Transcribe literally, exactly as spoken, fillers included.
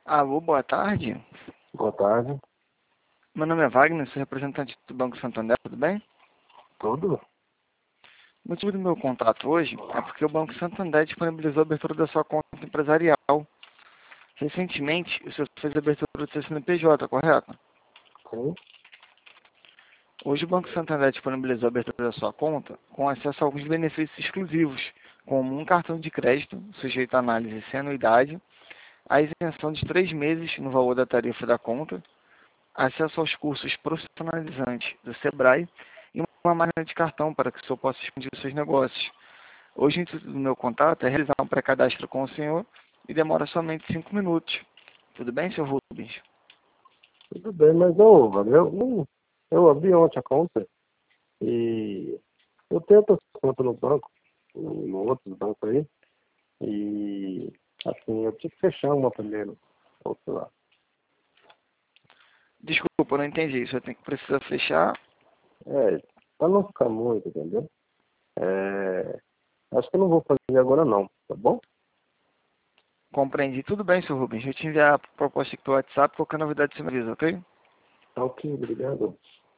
Alô, boa tarde. Boa tarde. Meu nome é Wagner, sou representante do Banco Santander, tudo bem? Tudo? O motivo do meu contato hoje é porque o Banco Santander disponibilizou a abertura da sua conta empresarial. Recentemente, o senhor fez a abertura do seu C N P J, correto? Sim. Hoje o Banco Santander disponibilizou a abertura da sua conta com acesso a alguns benefícios exclusivos, como um cartão de crédito, sujeito a análise sem anuidade, a isenção de três meses no valor da tarifa da conta, acesso aos cursos profissionalizantes do Sebrae e uma máquina de cartão para que o senhor possa expandir os seus negócios. Hoje, o intuito do meu contato é realizar um pré-cadastro com o senhor e demora somente cinco minutos. Tudo bem, senhor Rubens? Tudo bem, mas ô, Wagner, eu, não- eu abri ontem a conta e eu tenho outras contas no banco, no outro banco aí, e assim, eu tinha que fechar uma primeiro, ou sei lá. Desculpa, eu não entendi. O senhor tem que precisar fechar. É, pra não ficar muito, entendeu? É, acho que eu não vou fazer agora não, tá bom? Compreendi. Tudo bem, senhor Rubens. Eu te enviar a proposta aqui pelo WhatsApp. Qualquer novidade você me avisa, ok? Tá ok, obrigado.